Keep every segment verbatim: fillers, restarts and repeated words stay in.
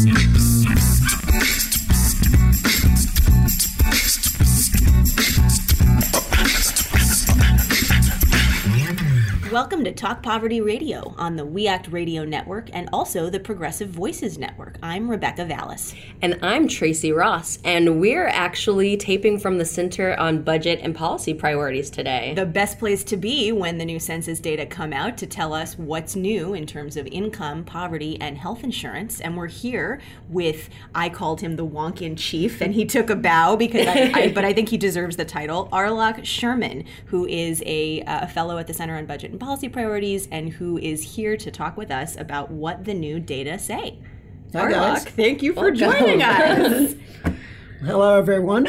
Welcome to Talk Poverty Radio on the We Act Radio Network and also the Progressive Voices Network. I'm Rebecca Vallis. And I'm Tracy Ross, and we're actually taping from the Center on Budget and Policy Priorities today. The best place to be when the new census data come out to tell us what's new in terms of income, poverty, and health insurance. And we're here with, I called him the Wonkin Chief, and he took a bow, because I, I, but I think he deserves the title, Arlok Sherman, who is a, a fellow at the Center on Budget and Policy Priorities, and who is here to talk with us about what the new data say. Hi, guys. Arlok, thank you for joining us. Hello, everyone.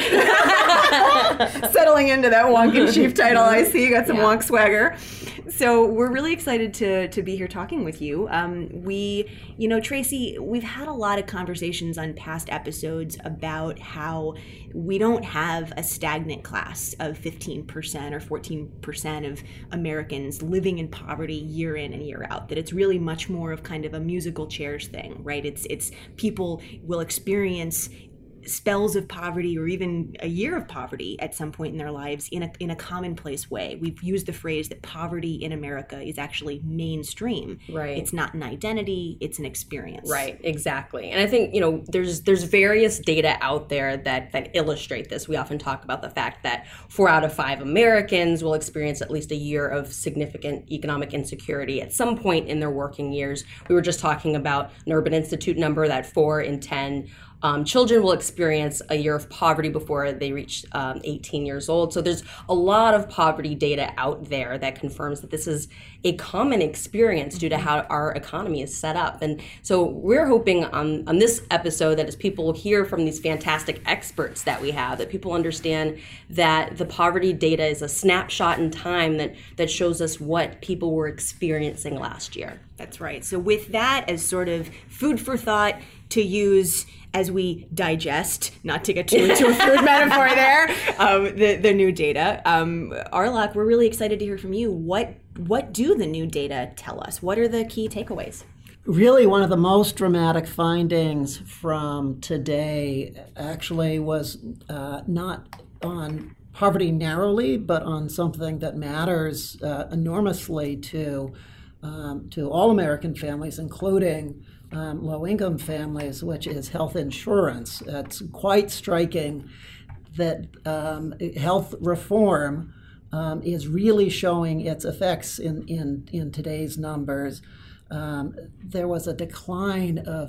Settling into that Wonkin Chief title, I see you got some yeah. wonk swagger. So we're really excited to to be here talking with you. Um, we, you know, Tracy, we've had a lot of conversations on past episodes about how we don't have a stagnant class of fifteen percent or fourteen percent of Americans living in poverty year in and year out, that it's really much more of kind of a musical chairs thing, right? It's it's people will experience spells of poverty or even a year of poverty at some point in their lives in a in a commonplace way. We've used the phrase that poverty in America is actually mainstream. Right. It's not an identity, it's an experience. Right, exactly. And I think, you know, there's there's various data out there that that illustrate this. We often talk about the fact that four out of five Americans will experience at least a year of significant economic insecurity at some point in their working years. We were just talking about an Urban Institute number that four in ten Um, children will experience a year of poverty before they reach um, eighteen years old. So there's a lot of poverty data out there that confirms that this is a common experience due to how our economy is set up. And so we're hoping on, on this episode that as people hear from these fantastic experts that we have, that people understand that the poverty data is a snapshot in time that, that shows us what people were experiencing last year. That's right. So with that as sort of food for thought to use as we digest, not to get too into a food metaphor there, um, the, the new data. Um, Arlok, we're really excited to hear from you. What what do the new data tell us? What are the key takeaways? Really, one of the most dramatic findings from today actually was uh, not on poverty narrowly, but on something that matters uh, enormously to um, to all American families, including Um, low-income families, which is health insurance. It's quite striking that um, health reform um, is really showing its effects in, in, in today's numbers. Um, there was a decline of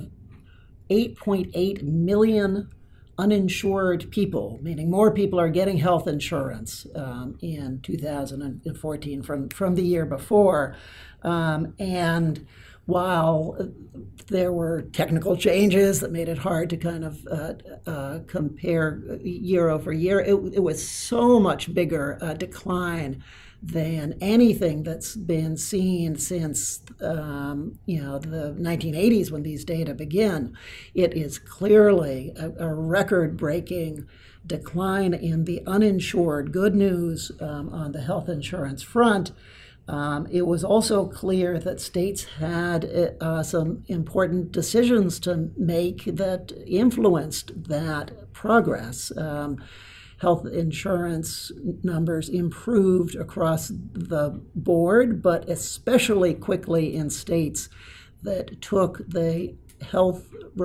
eight point eight million uninsured people, meaning more people are getting health insurance um, in two thousand fourteen from, from the year before. Um, and while there were technical changes that made it hard to kind of uh, uh, compare year over year, it, it was so much bigger a decline than anything that's been seen since um, you know the nineteen eighties when these data begin. It is clearly a, a record-breaking decline in the uninsured. Good news um, on the health insurance front. Um, it was also clear that states had uh, some important decisions to make that influenced that progress. Um, health insurance numbers improved across the board, but especially quickly in states that took the health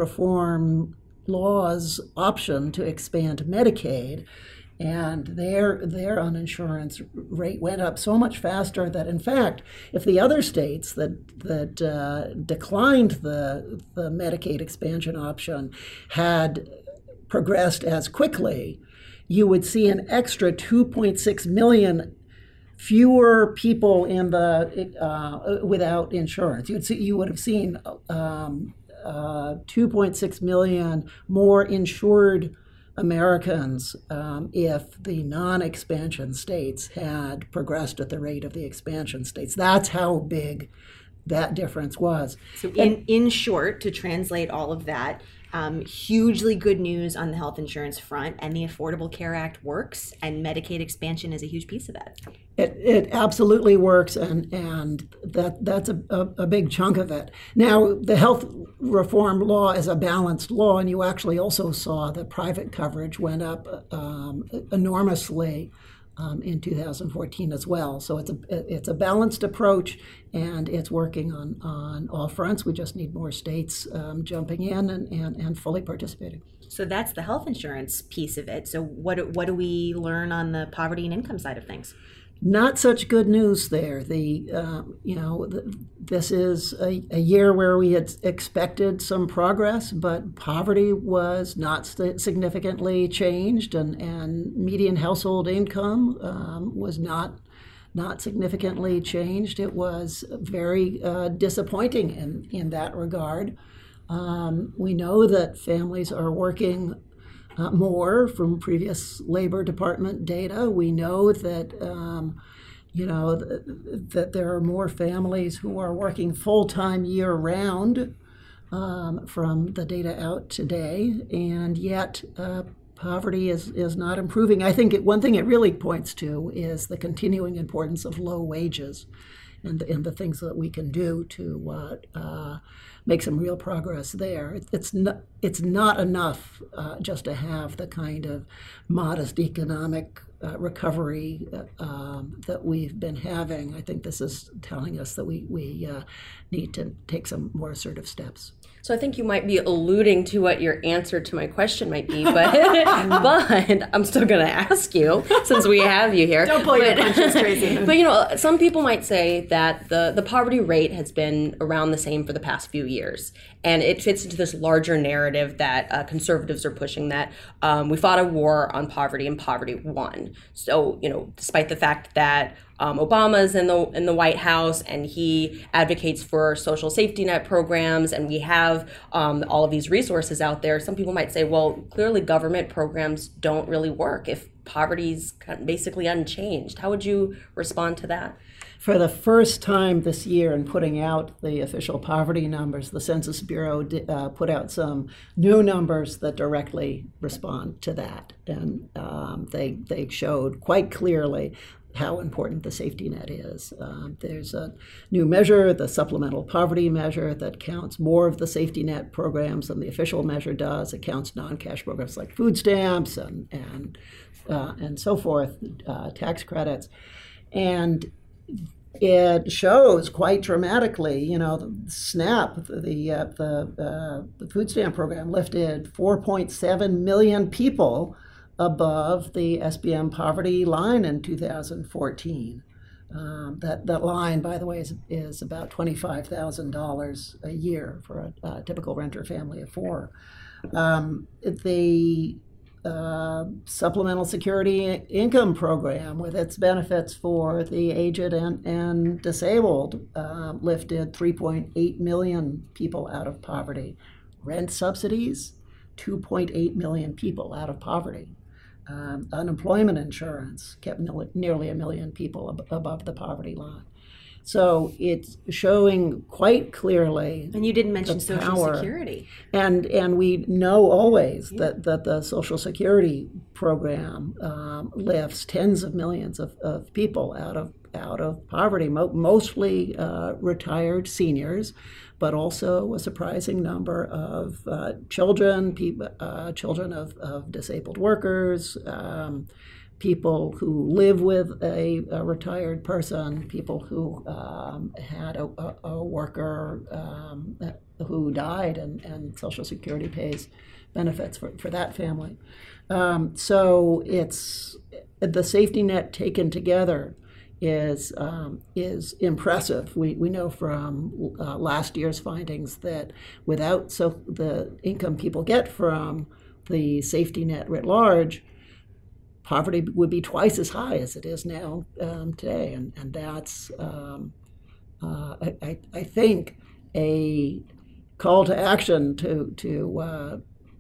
reform laws option to expand Medicaid. And their their uninsurance rate went up so much faster that, in fact, if the other states that that uh, declined the the Medicaid expansion option had progressed as quickly, you would see an extra two point six million fewer people in the uh, without insurance. You'd see you would have seen um, uh, two point six million more insured Americans um, if the non-expansion states had progressed at the rate of the expansion states. That's how big that difference was. So in, in short, to translate all of that, Um, hugely good news on the health insurance front, and the Affordable Care Act works, and Medicaid expansion is a huge piece of it. It, it absolutely works, and, and that that's a, a, a big chunk of it. Now, the health reform law is a balanced law, and you actually also saw that private coverage went up um, enormously um, in two thousand fourteen as well. So it's a it's a balanced approach, and it's working on, on all fronts. We just need more states um, jumping in and, and, and fully participating. So that's the health insurance piece of it. So what what do we learn on the poverty and income side of things? Not such good news there. The uh, you know the, this is a, a year where we had expected some progress, but poverty was not st- significantly changed, and, and median household income um, was not not significantly changed. It was very uh, disappointing in in that regard. Um, we know that families are working Uh, more from previous Labor Department data. We know that um, you know th- that there are more families who are working full-time year-round um, from the data out today, and yet uh, poverty is, is not improving. I think it, one thing it really points to is the continuing importance of low wages and, and the things that we can do to uh, uh, make some real progress there. It's not, it's not enough uh, just to have the kind of modest economic uh, recovery uh, um, that we've been having. I think this is telling us that we, we uh, need to take some more assertive steps. So I think you might be alluding to what your answer to my question might be, but but I'm still going to ask you since we have you here. Don't pull but, your punches, Tracy. But you know, some people might say that the, the poverty rate has been around the same for the past few years, and it fits into this larger narrative that uh, conservatives are pushing, that um, we fought a war on poverty and poverty won. So you know, despite the fact that Um, Obama's in the in the White House, and he advocates for social safety net programs, and we have um, all of these resources out there. Some people might say, well, clearly government programs don't really work if poverty's basically unchanged. How would you respond to that? For the first time this year, in putting out the official poverty numbers, the Census Bureau did, uh, put out some new numbers that directly respond to that, and um, they they showed quite clearly how important the safety net is. Um, there's a new measure, the supplemental poverty measure, that counts more of the safety net programs than the official measure does. It counts non-cash programs like food stamps and and uh, and so forth, uh, tax credits, and it shows quite dramatically. You know, the SNAP, the uh, the uh, the food stamp program lifted four point seven million people above the S B M poverty line in two thousand fourteen. Um, that that line, by the way, is, is about twenty-five thousand dollars a year for a, a typical renter family of four. Um, the uh, Supplemental Security Income Program, with its benefits for the aged and, and disabled, uh, lifted three point eight million people out of poverty. Rent subsidies, two point eight million people out of poverty. Um, unemployment insurance kept mil- nearly a million people ab- above the poverty line. So it's showing quite clearly. And you didn't mention the Social power. Security. And and we know always yeah. that, that the Social Security program um, lifts tens of millions of, of people out of out of poverty, mo- mostly uh, retired seniors, but also a surprising number of uh, children, pe- uh, children of, of disabled workers, um, people who live with a, a retired person, people who um, had a, a, a worker um, who died, and, and Social Security pays benefits for, for that family. Um, so it's the safety net taken together is um, is impressive. We we know from uh, last year's findings that without so the income people get from the safety net writ large, poverty would be twice as high as it is now um, today, and and that's um, uh, I, I I think a call to action to to uh,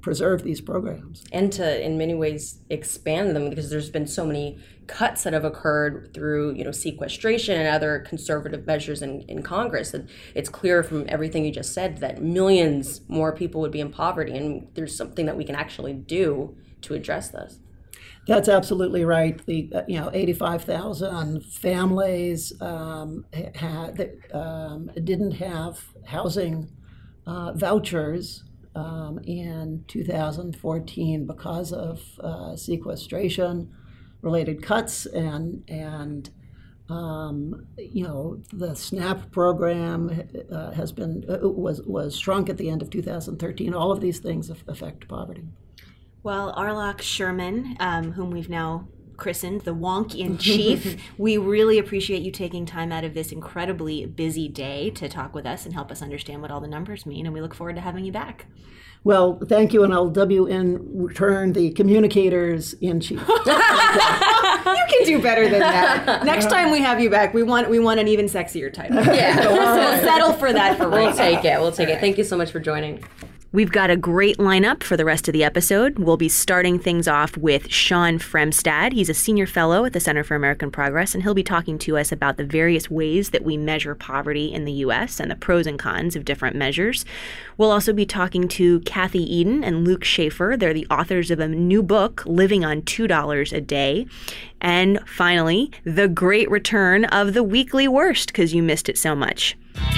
preserve these programs. And to, in many ways, expand them, because there's been so many cuts that have occurred through, you know, sequestration and other conservative measures in, in Congress. And it's clear from everything you just said that millions more people would be in poverty, and there's something that we can actually do to address this. That's absolutely right. The uh, you know eighty-five thousand families um, had um, didn't have housing uh, vouchers um, in two thousand fourteen because of uh, sequestration related cuts, and and um, you know the SNAP program uh, has been uh, was was shrunk at the end of two thousand thirteen. All of these things affect poverty. Well, Arlok Sherman, um, whom we've now christened the Wonk in Chief, we really appreciate you taking time out of this incredibly busy day to talk with us and help us understand what all the numbers mean, and we look forward to having you back. Well, thank you, and I'll W in return the communicators in chief. You can do better than that. Next time we have you back, we want we want an even sexier title. Yeah, so we'll settle for that for right We'll take it. We'll take it. Thank you so much for joining. We've got a great lineup for the rest of the episode. We'll be starting things off with Sean Fremstad. He's a senior fellow at the Center for American Progress, and he'll be talking to us about the various ways that we measure poverty in the U S and the pros and cons of different measures. We'll also be talking to Kathy Eden and Luke Schaefer. They're the authors of a new book, Living on two dollars a Day. And finally, the great return of the Weekly Worst, because you missed it so much.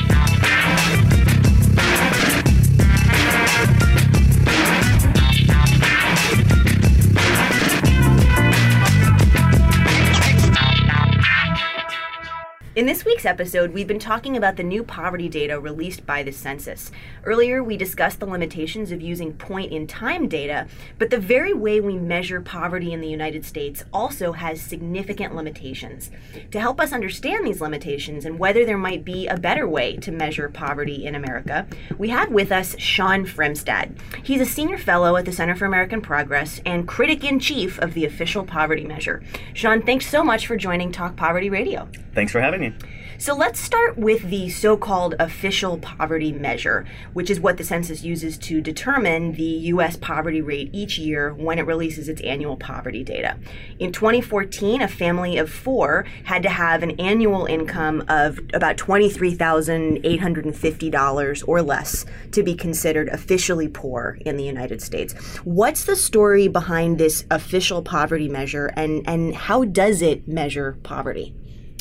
In this week's episode, we've been talking about the new poverty data released by the census. Earlier, we discussed the limitations of using point-in-time data, but the very way we measure poverty in the United States also has significant limitations. To help us understand these limitations and whether there might be a better way to measure poverty in America, we have with us Sean Fremstad. He's a senior fellow at the Center for American Progress and critic-in-chief of the official poverty measure. Sean, thanks so much for joining Talk Poverty Radio. Thanks for having me. So let's start with the so-called official poverty measure, which is what the census uses to determine the U S poverty rate each year when it releases its annual poverty data. In twenty fourteen, a family of four had to have an annual income of about twenty-three thousand eight hundred fifty dollars or less to be considered officially poor in the United States. What's the story behind this official poverty measure, and, and how does it measure poverty?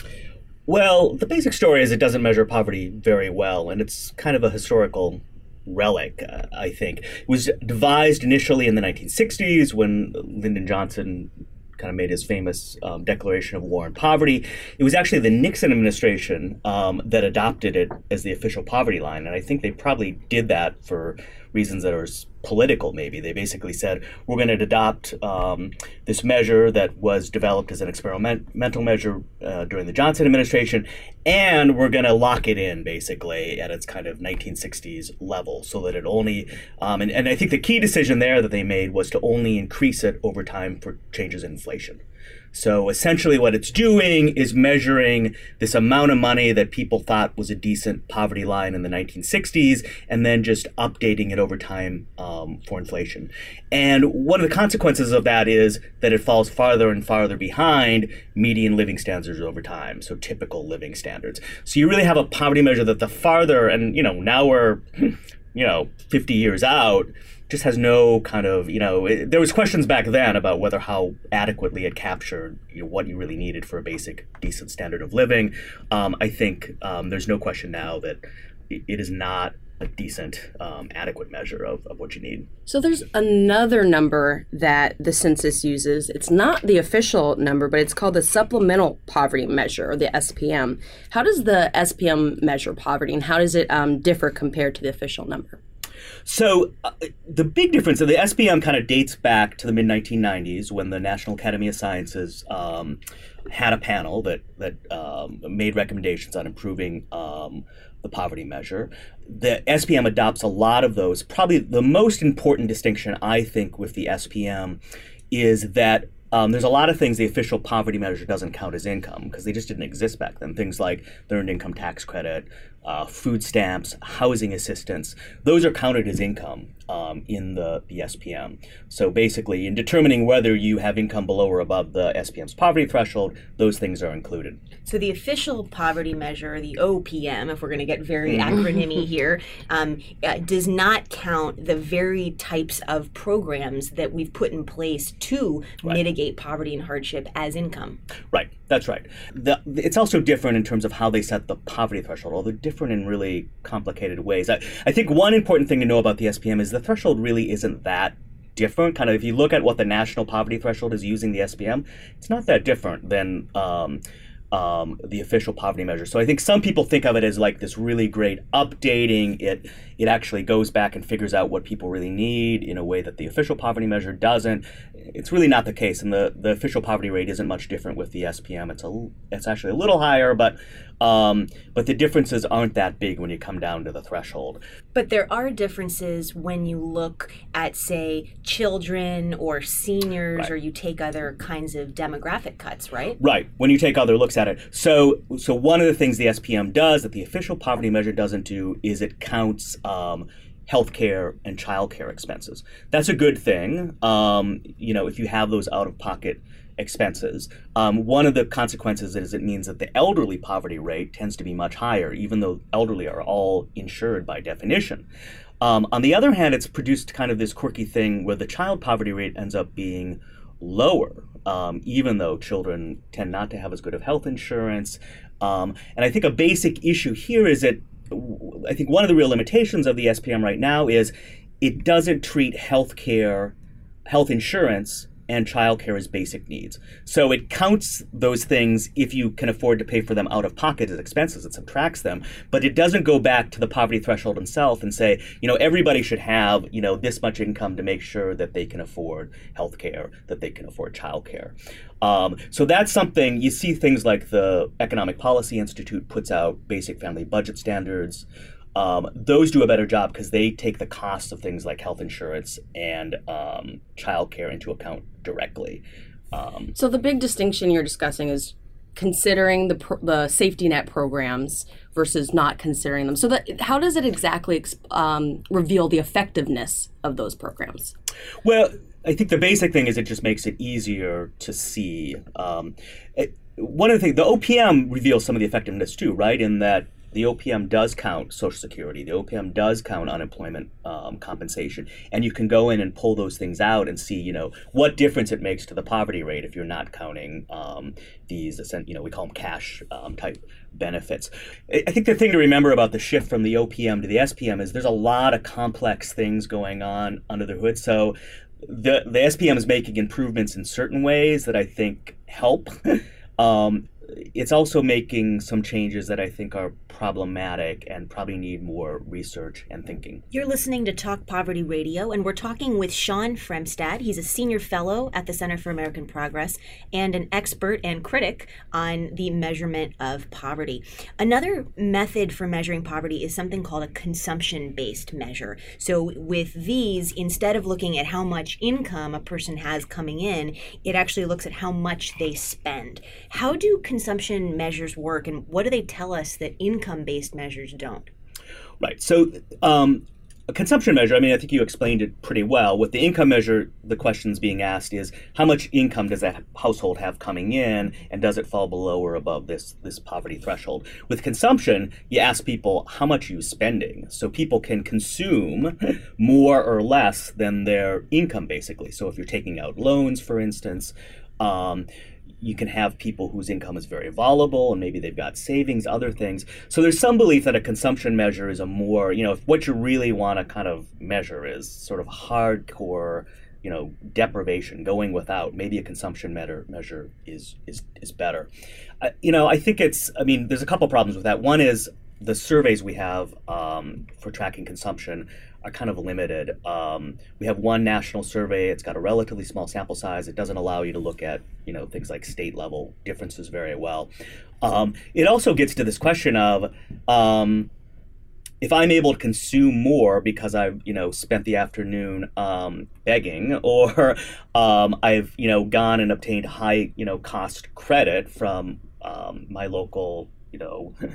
Well, the basic story is it doesn't measure poverty very well, and it's kind of a historical relic, uh, I think. It was devised initially in the nineteen sixties when Lyndon Johnson kind of made his famous um, declaration of war on poverty. It was actually the Nixon administration um, that adopted it as the official poverty line, and I think they probably did that for reasons that are political, maybe. They basically said, we're going to adopt um, this measure that was developed as an experimental measure uh, during the Johnson administration, and we're going to lock it in, basically, at its kind of nineteen sixties level, so that it only, um, and, and I think the key decision there that they made was to only increase it over time for changes in inflation. So essentially what it's doing is measuring this amount of money that people thought was a decent poverty line in the nineteen sixties, and then just updating it over time um, for inflation. And one of the consequences of that is that it falls farther and farther behind median living standards over time, so typical living standards. So you really have a poverty measure that the farther, and you know, now we're, you know, fifty years out, just has no kind of, you know, it, there was questions back then about whether how adequately it captured, you know, what you really needed for a basic, decent standard of living. Um, I think um, there's no question now that it, it is not a decent, um, adequate measure of, of what you need. So there's another number that the census uses. It's not the official number, but it's called the Supplemental Poverty Measure, or the S P M. How does the S P M measure poverty, and how does it um, differ compared to the official number? So uh, the big difference, so the S P M kind of dates back to the mid nineteen nineties when the National Academy of Sciences um, had a panel that, that um, made recommendations on improving um, the poverty measure. The S P M adopts a lot of those. Probably the most important distinction, I think, with the S P M is that Um, there's a lot of things the official poverty measure doesn't count as income because they just didn't exist back then. Things like the earned income tax credit, uh, food stamps, housing assistance. Those are counted as income um, in the, the S P M. So basically, in determining whether you have income below or above the S P M's poverty threshold, those things are included. So the official poverty measure, the O P M, if we're going to get very acronymy here, um, uh, does not count the very types of programs that we've put in place to Right. mitigate poverty and hardship as income. Right, that's right. The, it's also different in terms of how they set the poverty threshold, although different in really complicated ways. I, I think one important thing to know about the S P M is the threshold really isn't that different. Kind of, if you look at what the national poverty threshold is using the S P M, it's not that different than um, um, the official poverty measure. So I think some people think of it as like this really great updating. It it actually goes back and figures out what people really need in a way that the official poverty measure doesn't. It's really not the case, and the, the official poverty rate isn't much different with the S P M. It's a it's actually a little higher, but um, but the differences aren't that big when you come down to the threshold. But there are differences when you look at, say, children or seniors, Right. or you take other kinds of demographic cuts, right? Right, when you take other looks at it. So so one of the things the S P M does that the official poverty measure doesn't do is it counts um, healthcare and childcare expenses. That's a good thing. Um, you know, if you have those out-of-pocket expenses. Um, one of the consequences is it means that the elderly poverty rate tends to be much higher, even though elderly are all insured by definition. Um, on the other hand, it's produced kind of this quirky thing where the child poverty rate ends up being lower, um, even though children tend not to have as good of health insurance. Um, and I think a basic issue here is that I think one of the real limitations of the S P M right now is it doesn't treat healthcare, health insurance, and childcare as basic needs. So it counts those things if you can afford to pay for them out of pocket as expenses. It subtracts them, but it doesn't go back to the poverty threshold itself and say, you know, everybody should have, you know, this much income to make sure that they can afford healthcare, that they can afford childcare. Um, so that's something you see. Things like the Economic Policy Institute puts out basic family budget standards. Um, those do a better job because they take the costs of things like health insurance and um, childcare into account directly. Um, So the big distinction you're discussing is considering the pro- the safety net programs versus not considering them. So that, how does it exactly ex- um, reveal the effectiveness of those programs? Well, I think the basic thing is it just makes it easier to see. Um, it, one of the things, the O P M reveals some of the effectiveness too, right? In that the O P M does count Social Security. The O P M does count unemployment um, compensation. And you can go in and pull those things out and see, you know, what difference it makes to the poverty rate if you're not counting um, these, you know, we call them cash um, type benefits. I think the thing to remember about the shift from the O P M to the S P M is there's a lot of complex things going on under the hood. So the, the S P M is making improvements in certain ways that I think help. um, It's also making some changes that I think are problematic and probably need more research and thinking. You're listening to Talk Poverty Radio, and we're talking with Sean Fremstad. He's a senior fellow at the Center for American Progress and an expert and critic on the measurement of poverty. Another method for measuring poverty is something called a consumption-based measure. So with these, instead of looking at how much income a person has coming in, it actually looks at how much they spend. How do consumption measures work, and what do they tell us that income-based measures don't? Right. So um, a consumption measure, I mean, I think you explained it pretty well. With the income measure, the questions being asked is how much income does that household have coming in, and does it fall below or above this, this poverty threshold? With consumption, you ask people how much are you spending, so people can consume more or less than their income, basically. So if you're taking out loans, for instance, um, you can have people whose income is very volatile and maybe they've got savings, other things. So there's some belief that a consumption measure is a more, you know, if what you really want to kind of measure is sort of hardcore, you know, deprivation, going without, maybe a consumption measure measure is is is better. Uh, you know, I think it's, I mean, there's a couple problems with that. One is the surveys we have um, for tracking consumption are kind of limited. Um, we have one national survey. It's got a relatively small sample size. It doesn't allow you to look at, you know, things like state level differences very well. Um, it also gets to this question of um, if I'm able to consume more because I've, you know, spent the afternoon um, begging, or um, I've, you know, gone and obtained high, you know, cost credit from um, my local, you know,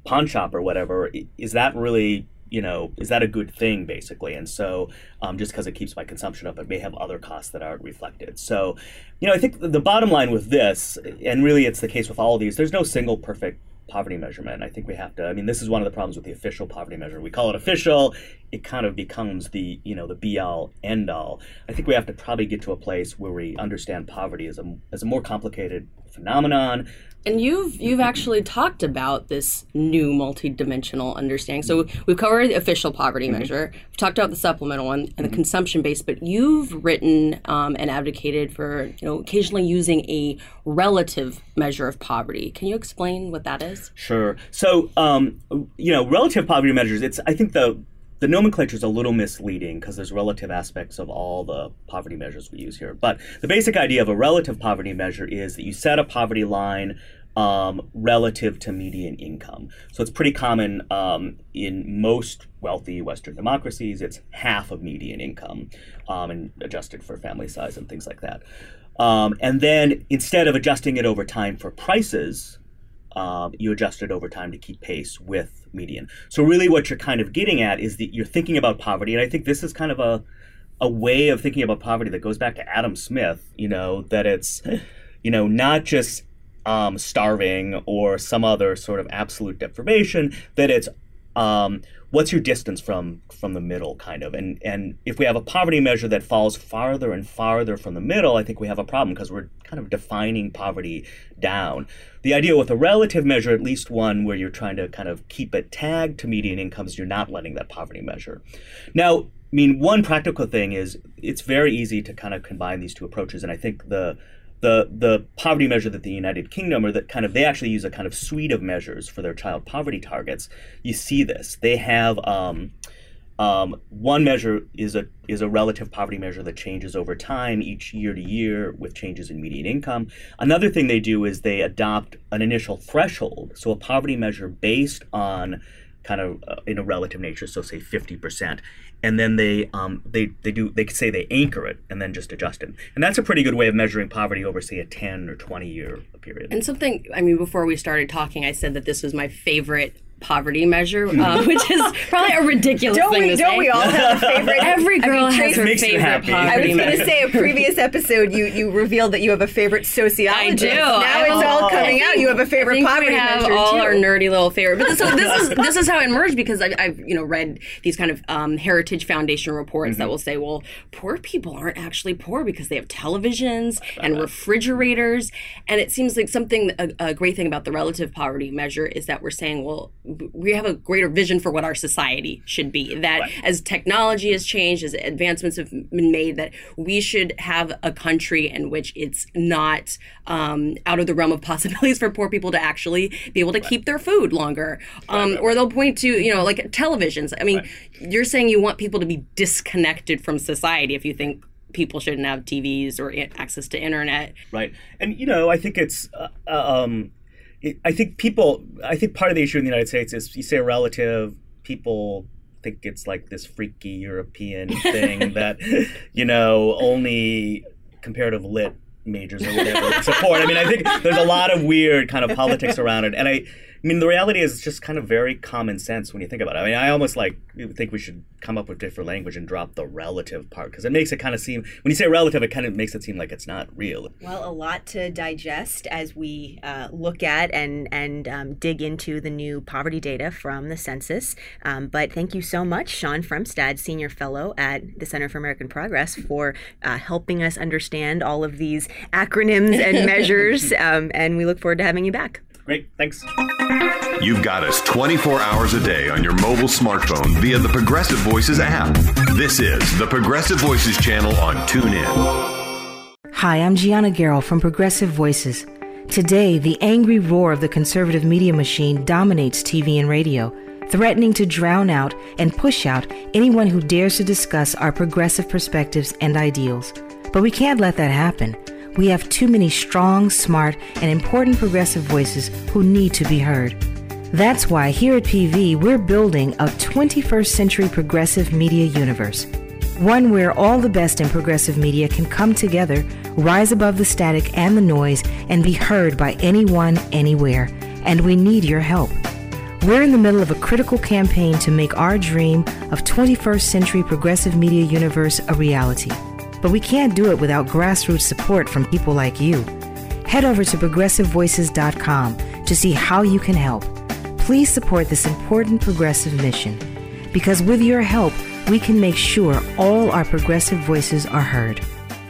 pawn shop or whatever, is that really, you know, is that a good thing, basically? And so um, just because it keeps my consumption up, it may have other costs that aren't reflected. So, you know, I think the bottom line with this, and really it's the case with all of these, there's no single perfect poverty measurement. I think we have to, I mean, this is one of the problems with the official poverty measure. We call it official, it kind of becomes the, you know, the be all end all. I think we have to probably get to a place where we understand poverty as a, as a more complicated phenomenon. And you've you've actually talked about this new multidimensional understanding. So we've covered the official poverty mm-hmm. measure. We've talked about the supplemental one and mm-hmm. the consumption based. But you've written um, and advocated for, you know, occasionally using a relative measure of poverty. Can you explain what that is? Sure. So um, you know, relative poverty measures. It's I think the The nomenclature is a little misleading because there's relative aspects of all the poverty measures we use here. But the basic idea of a relative poverty measure is that you set a poverty line um, relative to median income. So it's pretty common um, in most wealthy Western democracies. It's half of median income um, and adjusted for family size and things like that. Um, and then instead of adjusting it over time for prices, Um, you adjust it over time to keep pace with median. So really what you're kind of getting at is that you're thinking about poverty, and I think this is kind of a a way of thinking about poverty that goes back to Adam Smith, you know, that it's, you know, not just um, starving or some other sort of absolute deprivation, that it's um, what's your distance from from the middle, kind of. And and if we have a poverty measure that falls farther and farther from the middle, I think we have a problem because we're kind of defining poverty down. The idea with a relative measure, at least one where you're trying to kind of keep it tagged to median incomes, you're not letting that poverty measure. Now, I mean, one practical thing is it's very easy to kind of combine these two approaches, and I think the the the poverty measure that the United Kingdom, or that kind of, they actually use a kind of suite of measures for their child poverty targets. You see this. They have um, um, one measure is a is a relative poverty measure that changes over time, each year to year, with changes in median income. Another thing they do is they adopt an initial threshold, so a poverty measure based on kind of uh, in a relative nature, so say fifty percent. And then they um, they they do they say they anchor it and then just adjust it, and that's a pretty good way of measuring poverty over, say, a ten or twenty year period. And something, I mean, before we started talking, I said that this was my favorite poverty measure, uh, which is probably a ridiculous don't thing we, to don't say. we all have a favorite? Every girl I mean, has her makes you favorite happy. poverty I was going measure. to say, a previous episode, you, you revealed that you have a favorite sociologist. I do. Now I it's all oh, coming out. You have a favorite I think poverty we have measure, all too. our nerdy little favorite. But this, so this is this is how it emerged, because I've, I've you know read these kind of um, Heritage Foundation reports mm-hmm. that will say, well, poor people aren't actually poor because they have televisions and refrigerators, and it seems like something a, a great thing about the relative poverty measure is that we're saying, well, we have a greater vision for what our society should be. That right. as technology has changed, as advancements have been made, that we should have a country in which it's not um, out of the realm of possibilities for poor people to actually be able to right. keep their food longer. Um, right, right, or they'll point to, you know, like televisions. I mean, right. you're saying you want people to be disconnected from society if you think people shouldn't have T Vs or access to internet. Right. And, you know, I think it's... Uh, um, I think people, I think part of the issue in the United States is you say a relative, people think it's like this freaky European thing that, you know, only comparative lit majors or whatever support. I mean, I think there's a lot of weird kind of politics around it. And I, I mean, the reality is it's just kind of very common sense when you think about it. I mean, I almost like think we should come up with different language and drop the relative part, because it makes it kind of seem, when you say relative, it kind of makes it seem like it's not real. Well, a lot to digest as we uh, look at and, and um, dig into the new poverty data from the census. Um, but thank you so much, Sean Frumstad, Senior Fellow at the Center for American Progress, for uh, helping us understand all of these acronyms and measures. Um, and we look forward to having you back. Great, thanks. You've got us twenty-four hours a day on your mobile smartphone via the Progressive Voices app. This is the Progressive Voices channel on TuneIn. Hi, I'm Gianna Garrell from Progressive Voices. Today, the angry roar of the conservative media machine dominates T V and radio, threatening to drown out and push out anyone who dares to discuss our progressive perspectives and ideals. But we can't let that happen. We have too many strong, smart, and important progressive voices who need to be heard. That's why here at P V, we're building a twenty-first century progressive media universe. One where all the best in progressive media can come together, rise above the static and the noise, and be heard by anyone, anywhere. And we need your help. We're in the middle of a critical campaign to make our dream of twenty-first century progressive media universe a reality. But we can't do it without grassroots support from people like you. Head over to progressive voices dot com to see how you can help. Please support this important progressive mission, because with your help, we can make sure all our progressive voices are heard.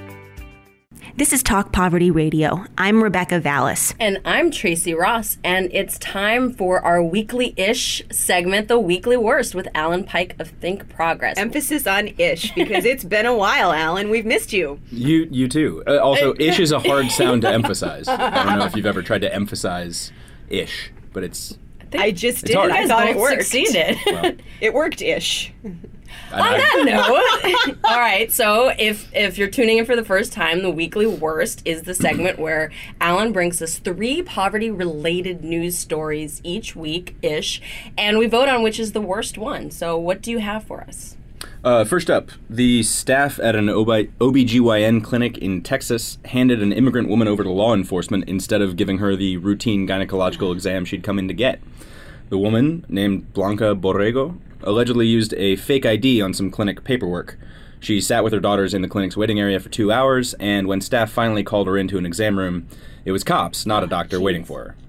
This is Talk Poverty Radio. I'm Rebecca Vallis. And I'm Tracy Ross, and it's time for our weekly-ish segment, The Weekly Worst, with Alan Pike of Think Progress. Emphasis on ish, because it's been a while, Alan. We've missed you. You you too. Uh, also, ish is a hard sound to emphasize. I don't know if you've ever tried to emphasize ish, but it's... I just did. hard. I thought it worked. Succeeded. Well, It worked-ish. I- On I- that note, all right, so if if you're tuning in for the first time, The Weekly Worst is the segment where Alan brings us three poverty-related news stories each week-ish, and we vote on which is the worst one. So what do you have for us? Uh, first up, the staff at an O B G Y N clinic in Texas handed an immigrant woman over to law enforcement instead of giving her the routine gynecological exam she'd come in to get. The woman, named Blanca Borrego, allegedly used a fake I D on some clinic paperwork. She sat with her daughters in the clinic's waiting area for two hours, and when staff finally called her into an exam room, it was cops, not a doctor, waiting for her.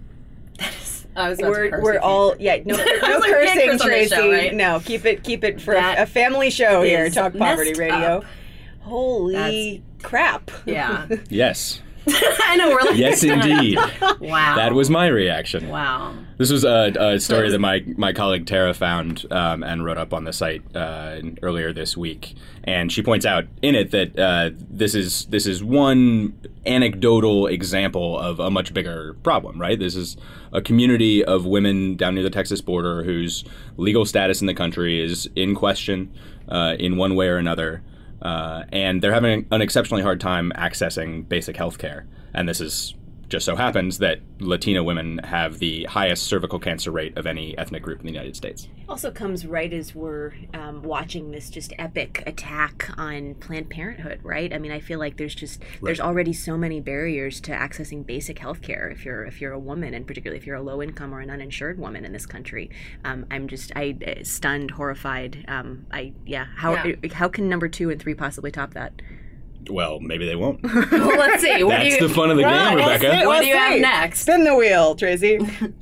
I was We're we're all yeah no, no like, cursing, can't curse on this Tracy. show, right? No, keep it keep it for That a family show here. is Talk Poverty messed Radio. up. Holy crap! Yeah. Yes. I know, we're like... Yes, indeed. Wow. That was my reaction. Wow. This was a, a story that my, my colleague Tara found um, and wrote up on the site uh, earlier this week, and she points out in it that uh, this is this is one anecdotal example of a much bigger problem. Right? This is a community of women down near the Texas border whose legal status in the country is in question uh, in one way or another. Uh, and they're having an exceptionally hard time accessing basic health care. And this is just so happens that Latina women have the highest cervical cancer rate of any ethnic group in the United States. Also comes right as we're um, watching this just epic attack on Planned Parenthood, right? I mean, I feel like there's just there's already so many barriers to accessing basic health care if you're if you're a woman, and particularly if you're a low income or an uninsured woman in this country. Um, I'm just I uh, stunned, horrified. Um, I yeah. How Yeah. how can number two and three possibly top that? Well, maybe they won't. Well, let's see. What That's do you, the fun of the game, Rebecca. what do you have next? Spin the wheel, Tracy.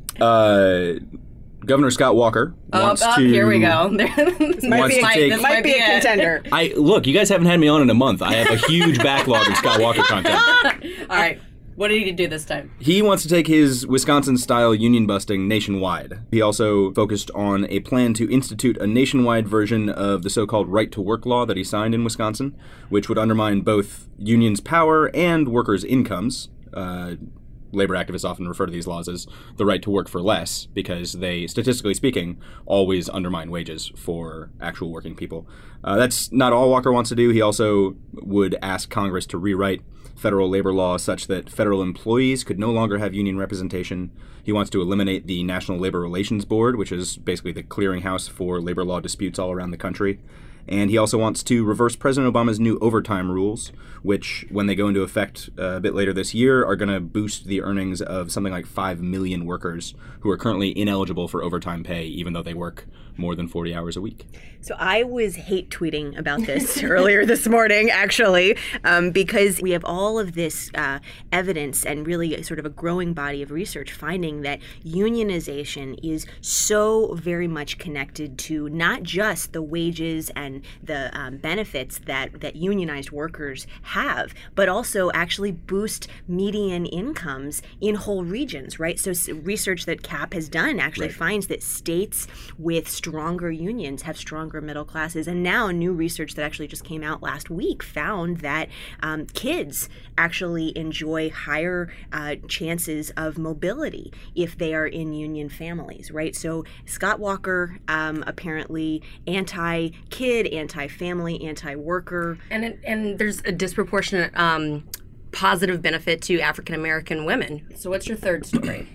Uh, Governor Scott Walker Oh, wants oh, to... here we go. Might Wants be, to a, take- this might be a it. contender. I Look, you guys haven't had me on in a month. I have a huge backlog of Scott Walker content. All right. What did he do this time? He wants to take his Wisconsin-style union busting nationwide. He also focused on a plan to institute a nationwide version of the so-called right-to-work law that he signed in Wisconsin, which would undermine both unions' power and workers' incomes. Uh, labor activists often refer to these laws as the right to work for less because they, statistically speaking, always undermine wages for actual working people. Uh, that's not all Walker wants to do. He also would ask Congress to rewrite federal labor law such that federal employees could no longer have union representation. He wants to eliminate the National Labor Relations Board, which is basically the clearinghouse for labor law disputes all around the country. And he also wants to reverse President Obama's new overtime rules, which, when they go into effect uh, a bit later this year, are going to boost the earnings of something like five million workers who are currently ineligible for overtime pay, even though they work more than forty hours a week. So I was hate tweeting about this earlier this morning, actually, um, because we have all of this uh, evidence and really sort of a growing body of research finding that unionization is so very much connected to not just the wages and the um, benefits that, that unionized workers have, but also actually boost median incomes in whole regions, right? So s- research that C A P has done actually Right. finds that states with stronger unions have stronger middle classes. And now new research that actually just came out last week found that um, kids actually enjoy higher uh, chances of mobility if they are in union families, right? So Scott Walker, um, apparently anti-kid, anti-family, anti-worker. And it, and there's a disproportionate um, positive benefit to African American women. So what's your third story?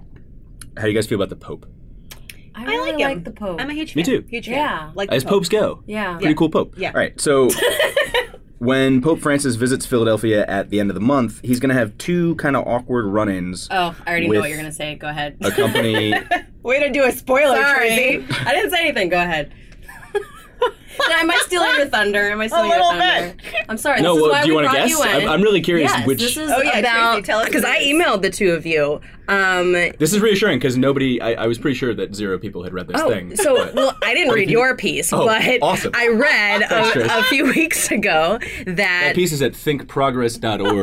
How do you guys feel about the Pope? I I really like him. the Pope. I'm a huge Me fan. too. Huge Yeah. fan. Like As the Pope. popes go. Yeah. Pretty cool Pope. Yeah. All right, so when Pope Francis visits Philadelphia at the end of the month, he's going to have two kind of awkward run-ins. Oh, I already with know what you're going to say. Go ahead. A company. Way to do a spoiler, Sorry. Tracy. I didn't say anything. Go ahead. Am I stealing your thunder? Am I stealing your little thunder? I'm sorry. No, this well, is why do you we want to brought guess? you in. I'm, I'm really curious Yes, which. this is Oh, yeah, about Tracy, tell us because what I it is. emailed the two of you. Um, This is reassuring because nobody. I, I was pretty sure that zero people had read this oh, thing. so but- well, I didn't read your piece, Oh, but awesome. I read Thanks, Trace. a, a few weeks ago that, That piece is at think progress dot org.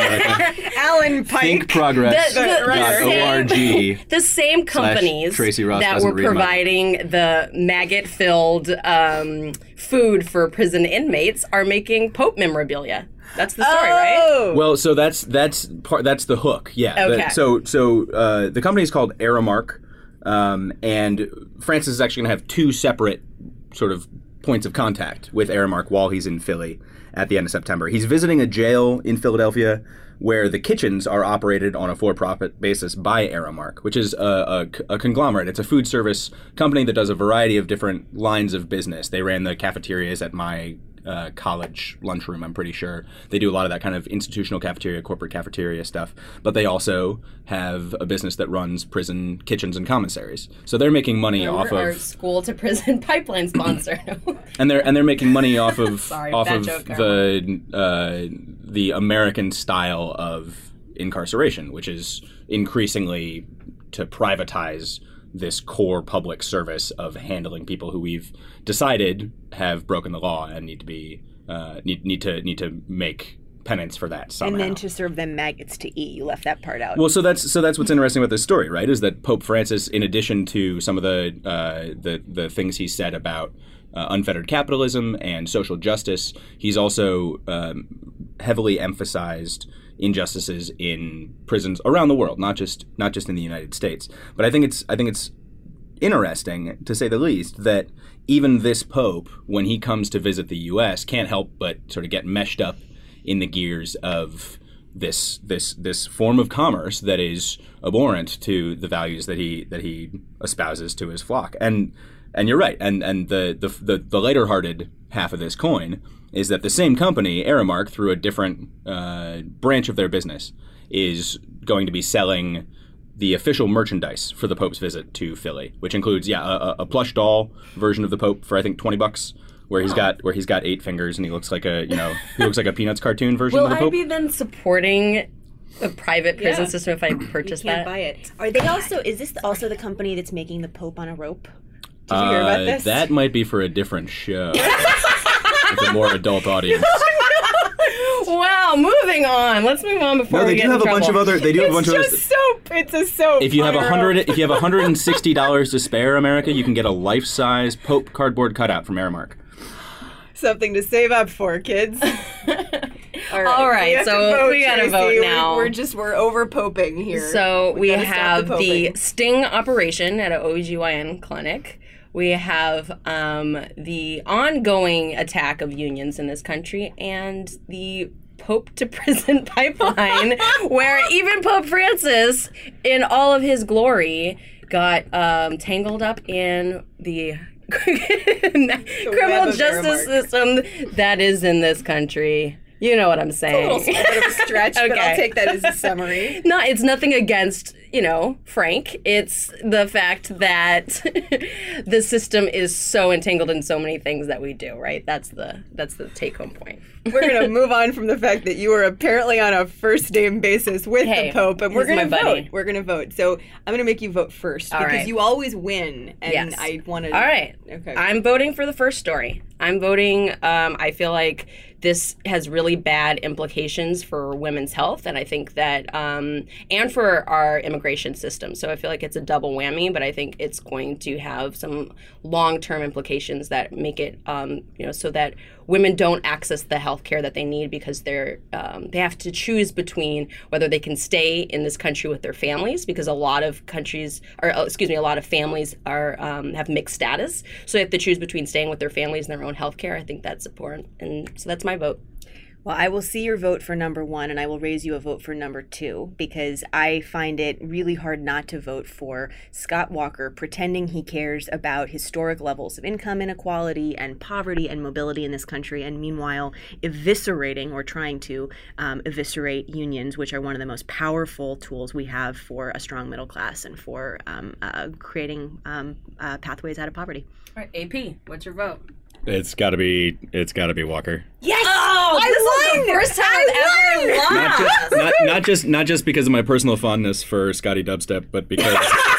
Alan Pike. think progress The- the- dot org. the same companies Tracy Ross that doesn't were read my- providing the maggot-filled um, food for prison inmates are making Pope memorabilia. That's the story, right? Oh. Well, so that's that's part. That's the hook. Yeah. Okay. The- so so uh, the company is called Aramark, um, and Francis is actually going to have two separate sort of points of contact with Aramark while he's in Philly at the end of September. He's visiting a jail in Philadelphia where the kitchens are operated on a for-profit basis by Aramark, which is a, a, a conglomerate. It's a food service company that does a variety of different lines of business. They ran the cafeterias at my uh, college lunchroom, I'm pretty sure. They do a lot of that kind of institutional cafeteria, corporate cafeteria stuff. But they also have a business that runs prison kitchens and commissaries. So they're making money off Our of... school to prison pipeline sponsor. and they're and they're making money off of Sorry, off bad of joke, the uh, the American style of incarceration, which is increasingly to privatize this core public service of handling people who we've decided have broken the law and need to be uh, need need to need to make penance for that somehow. And then to serve them maggots to eat. You left that part out. Well, so that's so that's what's interesting about this story, right? Is that Pope Francis, in addition to some of the uh, the the things he said about uh, unfettered capitalism and social justice, he's also um, heavily emphasized injustices in prisons around the world, not just not just in the United States. But I think it's I think it's interesting, to say the least, that even this Pope, when he comes to visit the U S, can't help but sort of get meshed up in the gears of this this this form of commerce that is abhorrent to the values that he that he espouses to his flock. And and you're right. And and the the the, the lighter-hearted half of this coin is that the same company, Aramark, through a different uh, branch of their business, is going to be selling the official merchandise for the Pope's visit to Philly, which includes, yeah, a, a plush doll version of the Pope for I think twenty bucks, where he's got where he's got eight fingers and he looks like a you know he looks like a Peanuts cartoon version Will of the I Pope. be then supporting a private prison Yeah. system if I purchase you can't that? buy it. Are they also? Is this also the company that's making the Pope on a rope? Did you hear about Uh, this? That might be for a different show with a more adult audience. Wow, moving on. Let's move on before No, we they get do in have a bunch of trouble. other. They do have a bunch it's of other. just soap. It's a soap. If you have on a a hundred, rope. if you have a hundred and sixty dollars to spare, America, you can get a life-size Pope cardboard cutout from Aramark. Something to save up for, kids. All right, All right, we have to so vote, we gotta Tracy. vote We- now. We're just we're over poping here. So we, gotta stop have the, the poping. sting operation at an O B G Y N clinic. We have um, the ongoing attack of unions in this country and the Pope to prison pipeline, where even Pope Francis, in all of his glory, got um, tangled up in the criminal web of justice Aramark. system that is in this country. You know what I'm saying. A little bit of a stretch, but Okay. I'll take that as a summary. No, it's nothing against, you know, Frank. It's the fact that the system is so entangled in so many things that we do, right? That's the that's the take home point. We're going to move on from the fact that you were apparently on a first name basis with Hey, the Pope, and we're he's going to my buddy. vote. We're going to vote. So I'm going to make you vote first All because right. you always win, and Yes. I want to. All right. Okay. I'm voting for the first story. I'm voting. Um, I feel like this has really bad implications for women's health, and I think that, um, and for our immigration system. So I feel like it's a double whammy, but I think it's going to have some long-term implications that make it, um, you know, so that women don't access the health care that they need because they're um, they have to choose between whether they can stay in this country with their families, because a lot of countries, or uh, excuse me, a lot of families are um, have mixed status, so they have to choose between staying with their families and their own health care. I think that's important, and so that's my vote. Well, I will see your vote for number one, and I will raise you a vote for number two, because I find it really hard not to vote for Scott Walker pretending he cares about historic levels of income inequality and poverty and mobility in this country, and meanwhile eviscerating or trying to um, eviscerate unions, which are one of the most powerful tools we have for a strong middle class and for um, uh, creating um, uh, pathways out of poverty. All right, A P, what's your vote? It's got to be. It's got to be Walker. Yes! Oh, I this won! is the first time I've ever lost. Not just, not, not just, not just because of my personal fondness for Scotty Dubstep, but because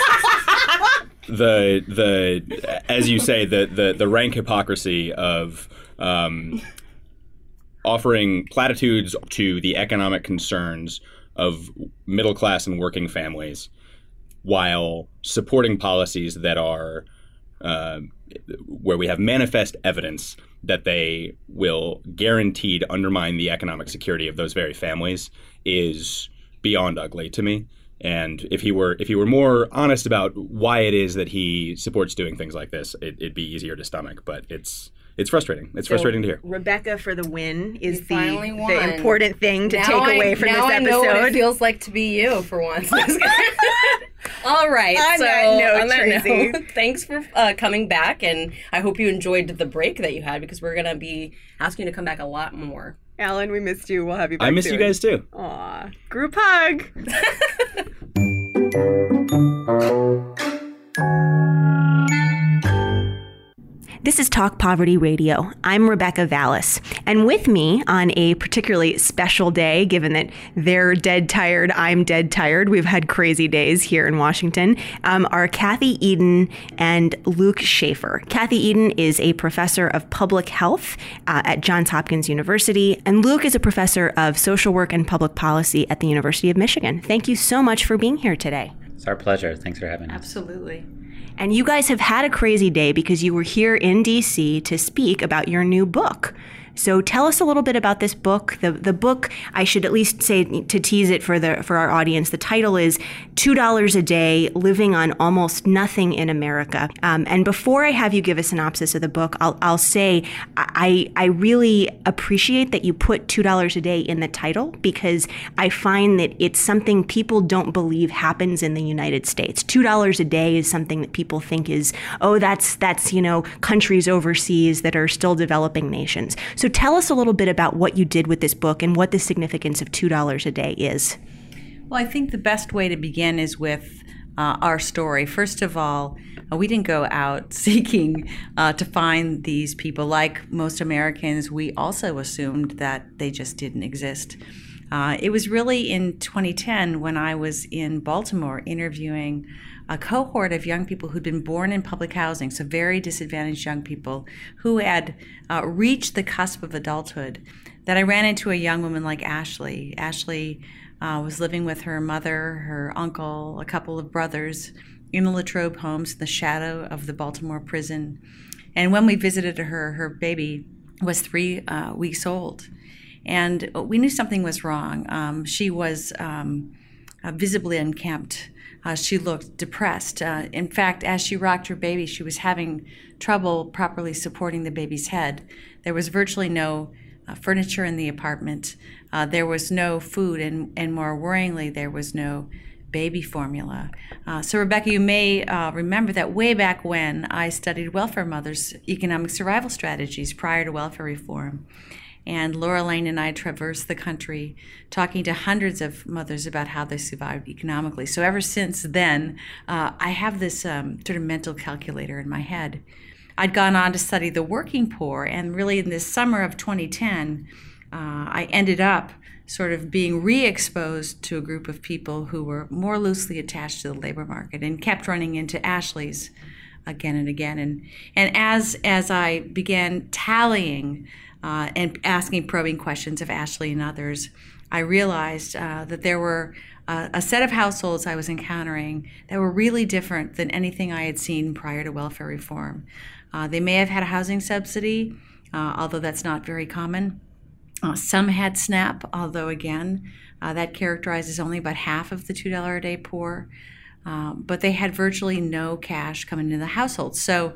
the the as you say the the, the rank hypocrisy of um, offering platitudes to the economic concerns of middle class and working families, while supporting policies that are. Uh, where we have manifest evidence that they will guaranteed undermine the economic security of those very families is beyond ugly to me. And if he were if he were more honest about why it is that he supports doing things like this, it, it'd be easier to stomach. But it's it's frustrating. It's So frustrating to hear. Rebecca for the win is You the, finally won. the important thing to Now take I- away from now this I know what it episode. feels like to be you for once. All right. On so that note, on that Tracy. note, thanks for uh, coming back, and I hope you enjoyed the break that you had, because we're gonna be asking you to come back a lot more. Alan, we missed you. We'll have you back I miss soon. you guys too. Aw. Group hug. This is Talk Poverty Radio. I'm Rebecca Vallis. And with me on a particularly special day, given that they're dead tired, I'm dead tired, we've had crazy days here in Washington, um, are Kathy Eden and Luke Schaefer. Kathy Eden is a professor of public health uh, at Johns Hopkins University, and Luke is a professor of social work and public policy at the University of Michigan. Thank you so much for being here today. It's our pleasure. Thanks for having us. Absolutely. And you guys have had a crazy day because you were here in D C to speak about your new book. So tell us a little bit about this book. The the book, I should at least say to tease it for the for our audience, the title is two dollars a Day, Living on Almost Nothing in America. Um, and before I have you give a synopsis of the book, I'll I'll say I I really appreciate that you put two dollars a day in the title, because I find that it's something people don't believe happens in the United States. two dollars a day is something that people think is, oh, that's that's, you know, countries overseas that are still developing nations. So tell us a little bit about what you did with this book and what the significance of two dollars a day is. Well, I think the best way to begin is with uh, our story. First of all, uh, we didn't go out seeking uh, to find these people. Like most Americans, we also assumed that they just didn't exist. Uh, it was really in twenty ten when I was in Baltimore interviewing a cohort of young people who'd been born in public housing, so very disadvantaged young people who had uh, reached the cusp of adulthood, that I ran into a young woman like Ashley. Ashley uh, was living with her mother, her uncle, a couple of brothers in the Latrobe homes in the shadow of the Baltimore prison. And when we visited her, her baby was three uh, weeks old. And we knew something was wrong. Um, she was um, uh, visibly unkempt. Uh, she looked depressed. Uh, in fact, as she rocked her baby, she was having trouble properly supporting the baby's head. There was virtually no uh, furniture in the apartment. Uh, there was no food, and, and more worryingly, there was no baby formula. Uh, so, Rebecca, you may uh, remember that way back when I studied welfare mothers' economic survival strategies prior to welfare reform. And Laura Lane and I traversed the country talking to hundreds of mothers about how they survived economically. So ever since then, uh, I have this um, sort of mental calculator in my head. I'd gone on to study the working poor, and really in this summer of twenty ten, uh, I ended up sort of being re-exposed to a group of people who were more loosely attached to the labor market, and kept running into Ashley's again and again. And, and as, as I began tallying Uh, and asking probing questions of Ashley and others, I realized uh, that there were uh, a set of households I was encountering that were really different than anything I had seen prior to welfare reform. Uh, they may have had a housing subsidy, uh, although that's not very common. Uh, some had SNAP, although again, uh, that characterizes only about half of the two dollars a day poor. Uh, but they had virtually no cash coming into the household. So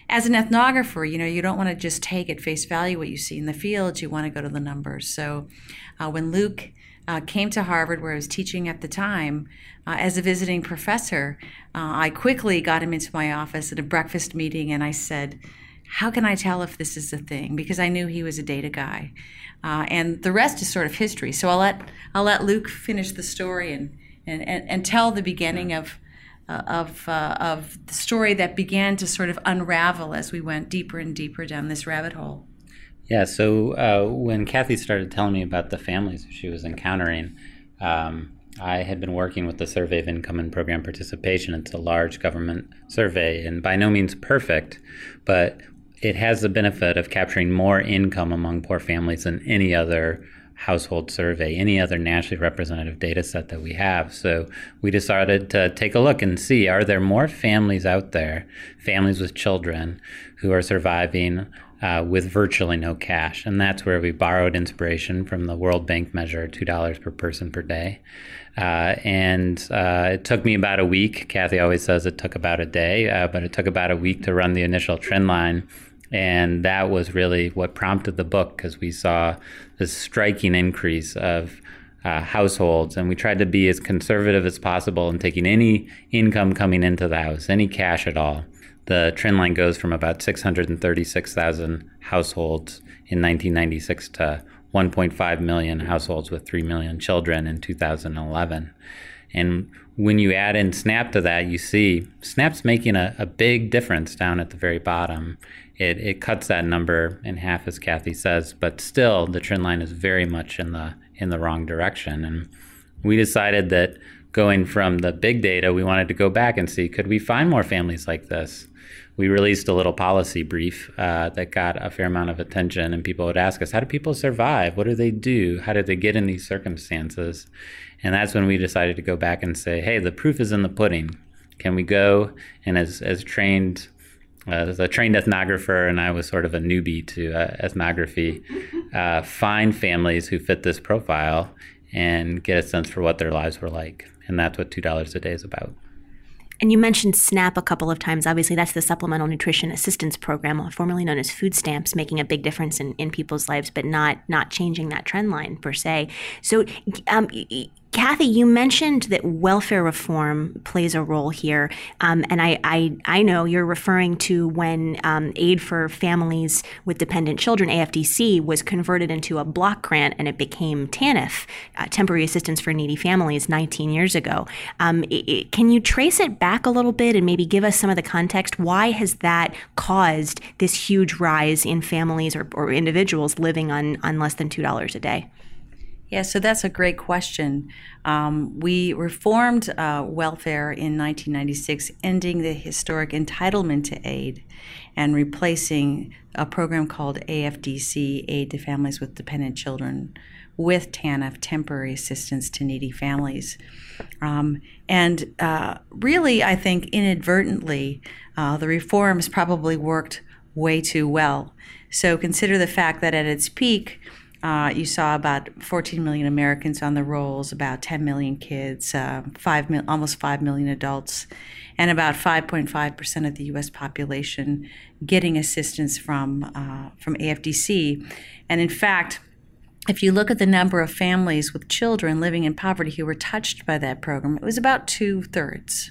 as an ethnographer, you know, you don't want to just take at face value what you see in the field. You want to go to the numbers. So uh, when Luke uh, came to Harvard, where I was teaching at the time, uh, as a visiting professor, uh, I quickly got him into my office at a breakfast meeting, and I said, how can I tell if this is a thing? Because I knew he was a data guy. Uh, and the rest is sort of history. So I'll let I'll let Luke finish the story and and, and, and tell the beginning of uh, of uh, of the story that began to sort of unravel as we went deeper and deeper down this rabbit hole. Yeah. So uh, when Kathy started telling me about the families she was encountering, um, I had been working with the Survey of Income and Program Participation. It's a large government survey, and by no means perfect, but it has the benefit of capturing more income among poor families than any other household survey, any other nationally representative data set that we have. So we decided to take a look and see, are there more families out there, families with children, who are surviving uh, with virtually no cash? And that's where we borrowed inspiration from the World Bank measure, two dollars per person per day. Uh, and uh, it took me about a week. Kathy always says it took about a day, uh, but it took about a week to run the initial trend line. And that was really what prompted the book, because we saw this striking increase of uh, households, and we tried to be as conservative as possible in taking any income coming into the house, any cash at all. The trend line goes from about six hundred thirty-six thousand households in nineteen ninety-six to one point five million households with three million children in two thousand eleven. And when you add in SNAP to that, you see SNAP's making a, a big difference down at the very bottom. It it cuts that number in half, as Kathy says, but still the trend line is very much in the in the wrong direction. And we decided that going from the big data, we wanted to go back and see, could we find more families like this? We released a little policy brief uh, that got a fair amount of attention, and people would ask us, how do people survive? What do they do? How did they get in these circumstances? And that's when we decided to go back and say, hey, the proof is in the pudding. Can we go and as as trained Uh, as a trained ethnographer, and I was sort of a newbie to uh, ethnography, uh, find families who fit this profile and get a sense for what their lives were like. And that's what two dollars a day is about. And you mentioned SNAP a couple of times. Obviously, that's the Supplemental Nutrition Assistance Program, formerly known as food stamps, making a big difference in, in people's lives, but not not changing that trend line per se. So, um, Kathy, you mentioned that welfare reform plays a role here, um, and I, I I know you're referring to when um, Aid for Families with Dependent Children, A F D C, was converted into a block grant, and it became TANF, uh, Temporary Assistance for Needy Families, nineteen years ago. Um, it, it, can you trace it back a little bit and maybe give us some of the context? Why has that caused this huge rise in families or, or individuals living on, on less than two dollars a day? Yeah, so that's a great question. Um, we reformed uh, welfare in nineteen ninety-six, ending the historic entitlement to aid and replacing a program called A F D C, Aid to Families with Dependent Children, with TANF, Temporary Assistance to Needy Families. Um, and uh, really, I think inadvertently, uh, the reforms probably worked way too well. So consider the fact that at its peak, Uh, you saw about fourteen million Americans on the rolls, about ten million kids, uh, five mil- almost five million adults, and about five point five percent of the U S population getting assistance from uh, from A F D C. And in fact, if you look at the number of families with children living in poverty who were touched by that program, it was about two-thirds.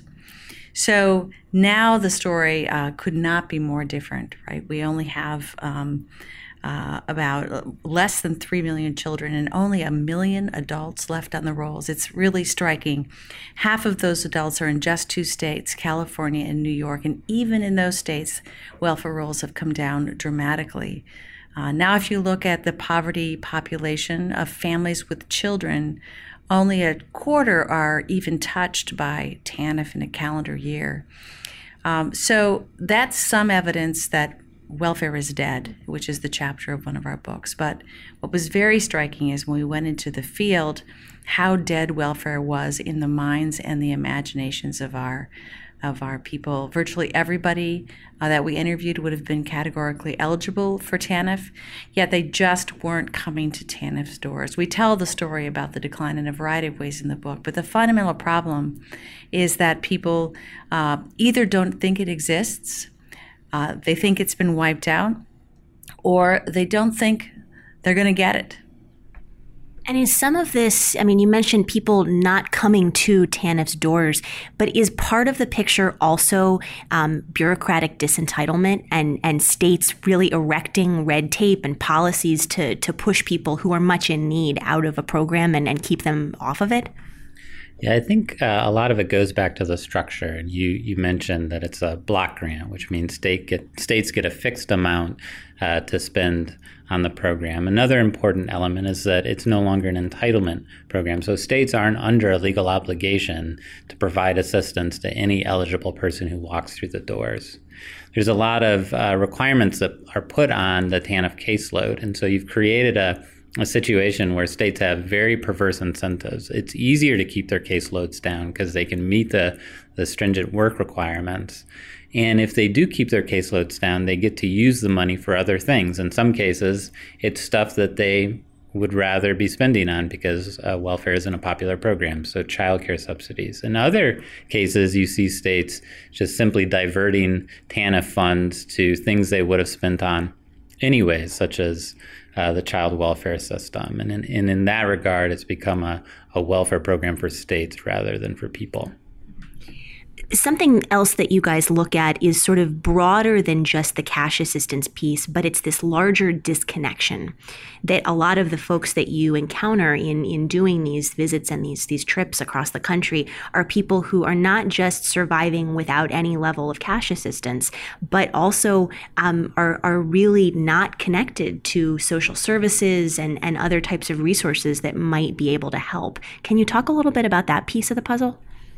So now the story uh, could not be more different, right? We only have um, Uh, about less than three million children and only a million adults left on the rolls. It's really striking. Half of those adults are in just two states, California and New York, and even in those states, welfare rolls have come down dramatically. Uh, now, if you look at the poverty population of families with children, only a quarter are even touched by TANF in a calendar year. Um, so that's some evidence that welfare is dead, which is the chapter of one of our books. But what was very striking is when we went into the field, how dead welfare was in the minds and the imaginations of our of our people. Virtually everybody uh, that we interviewed would have been categorically eligible for TANF, yet they just weren't coming to TANF's doors. We tell the story about the decline in a variety of ways in the book, but the fundamental problem is that people uh, either don't think it exists, Uh, they think it's been wiped out, or they don't think they're going to get it. And is some of this, I mean, you mentioned people not coming to TANF's doors, but is part of the picture also um, bureaucratic disentitlement and, and states really erecting red tape and policies to, to push people who are much in need out of a program and, and keep them off of it? Yeah, I think uh, a lot of it goes back to the structure. And you, you mentioned that it's a block grant, which means state get, states get a fixed amount uh, to spend on the program. Another important element is that it's no longer an entitlement program. So states aren't under a legal obligation to provide assistance to any eligible person who walks through the doors. There's a lot of uh, requirements that are put on the TANF caseload. And so you've created a a situation where states have very perverse incentives. It's easier to keep their caseloads down because they can meet the, the stringent work requirements. And if they do keep their caseloads down, they get to use the money for other things. In some cases, it's stuff that they would rather be spending on because uh, welfare isn't a popular program, so childcare subsidies. In other cases, you see states just simply diverting TANF funds to things they would have spent on anyways, such as Uh, the child welfare system. And in, and in that regard, it's become a, a welfare program for states rather than for people. Something else that you guys look at is sort of broader than just the cash assistance piece, but it's this larger disconnection that a lot of the folks that you encounter in, in doing these visits and these, these trips across the country are people who are not just surviving without any level of cash assistance, but also um, are, are really not connected to social services and, and other types of resources that might be able to help. Can you talk a little bit about that piece of the puzzle?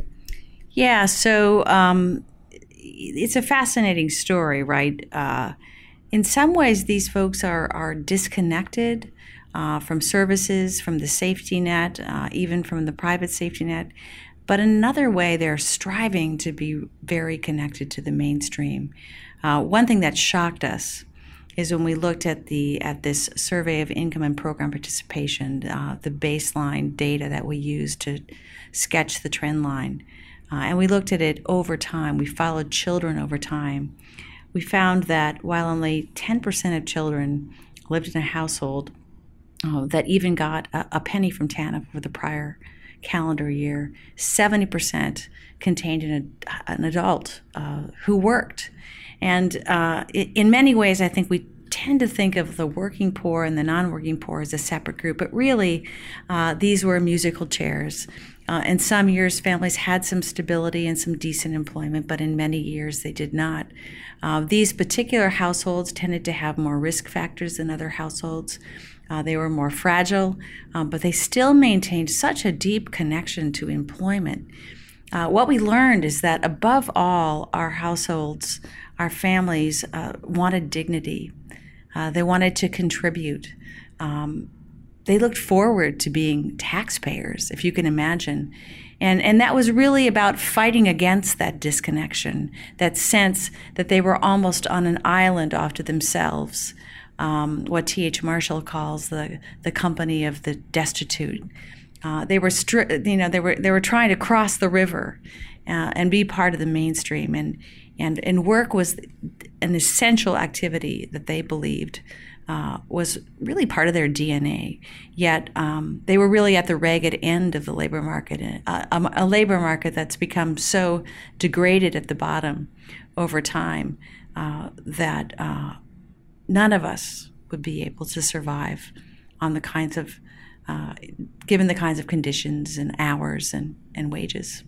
Yeah, so um, it's a fascinating story, right? Uh, in some ways, these folks are, are disconnected uh, from services, from the safety net, uh, even from the private safety net. But in another way, they're striving to be very connected to the mainstream. Uh, one thing that shocked us is when we looked at the at this survey of income and program participation, uh, the baseline data that we used to sketch the trend line. Uh, and we looked at it over time. We followed children over time. We found that while only ten percent of children lived in a household uh, that even got a, a penny from TANF for the prior calendar year, seventy percent contained an, an adult uh, who worked. And uh, in many ways, I think we tend to think of the working poor and the non-working poor as a separate group, but really uh, these were musical chairs. Uh, in some years, families had some stability and some decent employment, but in many years they did not. Uh, these particular households tended to have more risk factors than other households. Uh, they were more fragile, um, but they still maintained such a deep connection to employment. Uh, what we learned is that above all, our households, our families uh, wanted dignity. Uh, they wanted to contribute. Um, they looked forward to being taxpayers, if you can imagine. And, and that was really about fighting against that disconnection, that sense that they were almost on an island off to themselves, um, what T H Marshall calls the, the company of the destitute. Uh, they were, stri- you know, they were they were trying to cross the river uh, and be part of the mainstream, and and and work was an essential activity that they believed uh, was really part of their D N A. Yet um, they were really at the ragged end of the labor market, uh, a, a labor market that's become so degraded at the bottom over time uh, that uh, none of us would be able to survive on the kinds of Uh, given the kinds of conditions and hours and, and wages.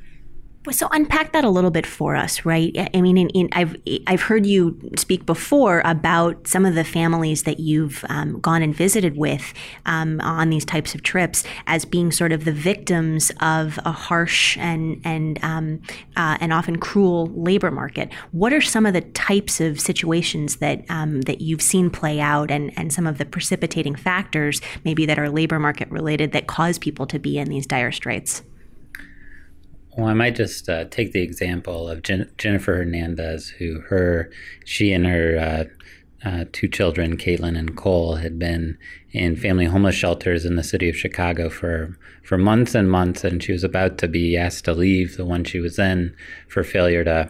So unpack that a little bit for us, right? I mean, in, in, I've I've heard you speak before about some of the families that you've um, gone and visited with um, on these types of trips as being sort of the victims of a harsh and and um, uh, and often cruel labor market. What are some of the types of situations that um, that you've seen play out, and and some of the precipitating factors maybe that are labor market related that cause people to be in these dire straits? Well, I might just uh, take the example of Jen- Jennifer Hernandez, who her, she and her uh, uh, two children, Caitlin and Cole, had been in family homeless shelters in the city of Chicago for for months and months, and she was about to be asked to leave the one she was in for failure to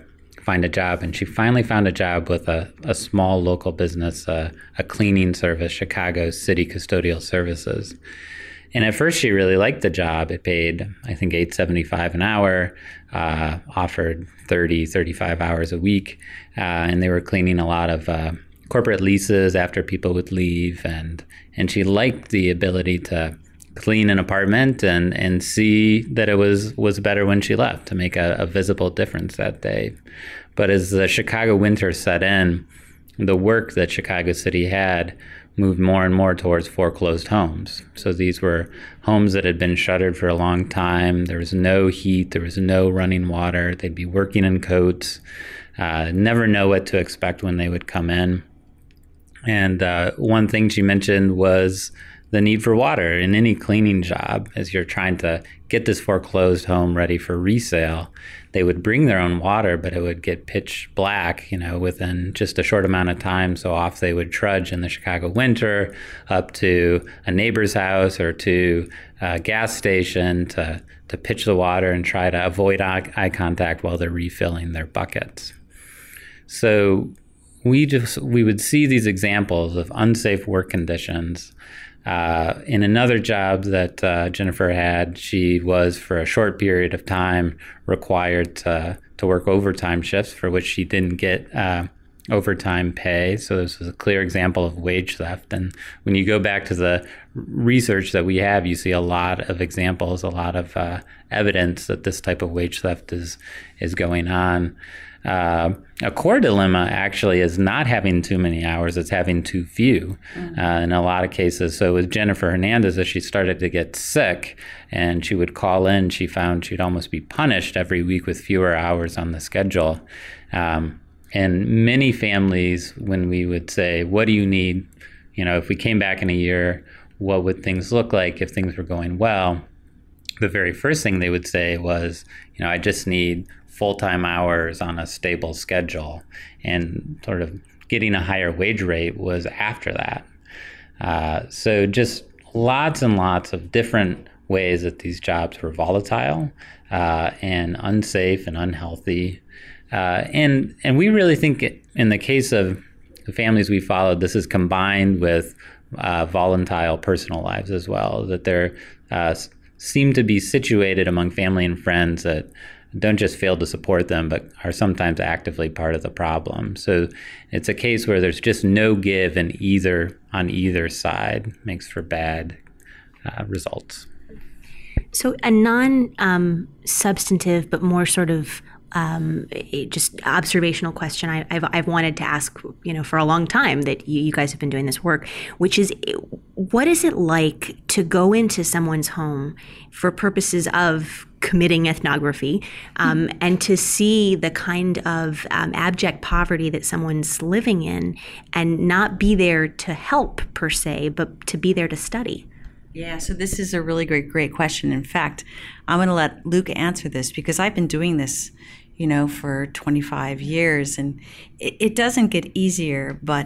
find a job. And she finally found a job with a, a small local business, uh, a cleaning service, Chicago City Custodial Services. And at first, she really liked the job. It paid, I think, eight dollars and seventy-five cents an hour, uh, offered thirty, thirty-five hours a week, uh, and they were cleaning a lot of uh, corporate leases after people would leave. And and she liked the ability to clean an apartment and, and see that it was, was better when she left, to make a, a visible difference that day. But as the Chicago winter set in, the work that Chicago City had moved more and more towards foreclosed homes. So these were homes that had been shuttered for a long time. There was no heat. There was no running water. They'd be working in coats, uh, never know what to expect when they would come in. And uh, one thing she mentioned was the need for water in any cleaning job. As you're trying to get this foreclosed home ready for resale, they would bring their own water, but it would get pitch black, you know, within just a short amount of time. So off they would trudge in the Chicago winter up to a neighbor's house or to a gas station to, to pitch the water and try to avoid eye, eye contact while they're refilling their buckets. So we just we would see these examples of unsafe work conditions. Uh, in another job that uh, Jennifer had, she was for a short period of time required to, to work overtime shifts for which she didn't get uh, overtime pay. So this was a clear example of wage theft. And when you go back to the research that we have, you see a lot of examples, a lot of uh, evidence that this type of wage theft is is going on. Uh, a core dilemma actually is not having too many hours, it's having too few mm-hmm. uh, in a lot of cases. So with Jennifer Hernandez, as she started to get sick and she would call in, she found she'd almost be punished every week with fewer hours on the schedule. Um, and many families, when we would say, what do you need? You know, if we came back in a year, what would things look like if things were going well? The very first thing they would say was, you know, I just need full-time hours on a stable schedule, and sort of getting a higher wage rate was after that. Uh, so just lots and lots of different ways that these jobs were volatile uh, and unsafe and unhealthy. Uh, and and we really think it, in the case of the families we followed, this is combined with uh, volatile personal lives as well, that they're uh, seem to be situated among family and friends that don't just fail to support them, but are sometimes actively part of the problem. So it's a case where there's just no give in either on either side, makes for bad uh, results. So a non-substantive, um, but more sort of um, just observational question I, I've, I've wanted to ask, you know, for a long time that you, you guys have been doing this work, which is, what is it like to go into someone's home for purposes of committing ethnography um, mm-hmm. and to see the kind of um, abject poverty that someone's living in and not be there to help per se, but to be there to study? Yeah, so this is a really great, great question. In fact, I'm going to let Luke answer this because I've been doing this, you know, for twenty-five years, and it, it doesn't get easier, but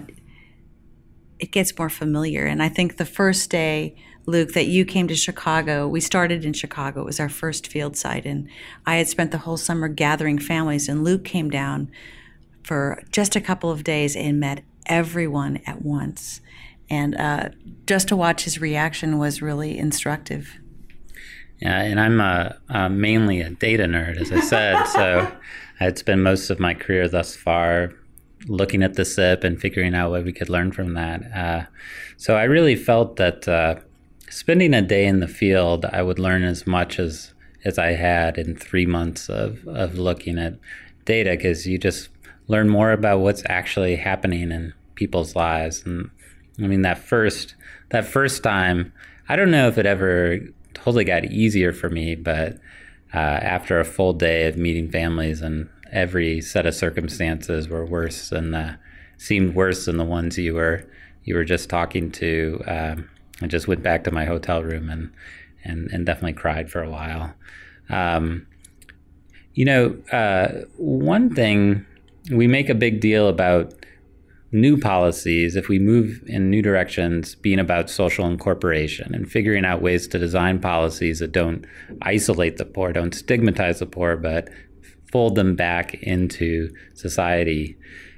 it gets more familiar. And I think the first day, Luke, that you came to Chicago, we started in Chicago. It was our first field site, and I had spent the whole summer gathering families, and Luke came down for just a couple of days and met everyone at once. And uh, just to watch his reaction was really instructive. Yeah, and I'm uh, uh, mainly a data nerd, as I said, so I'd spent most of my career thus far looking at the S I P and figuring out what we could learn from that. Uh, so I really felt that uh, spending a day in the field, I would learn as much as, as I had in three months of, of looking at data, because you just learn more about what's actually happening in people's lives. And I mean, that first that first time, I don't know if it ever totally got easier for me, but uh, after a full day of meeting families, and every set of circumstances were worse than the seemed worse than the ones you were you were just talking to. Um, I just went back to my hotel room and and, and definitely cried for a while. Um, you know, uh, one thing, we make a big deal about new policies, if we move in new directions, being about social incorporation and figuring out ways to design policies that don't isolate the poor, don't stigmatize the poor, but fold them back into society.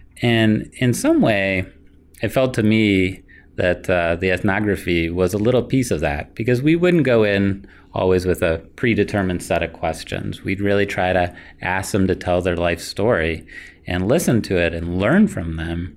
And in some way, it felt to me that uh, the ethnography was a little piece of that, because we wouldn't go in always with a predetermined set of questions. We'd really try to ask them to tell their life story and listen to it and learn from them.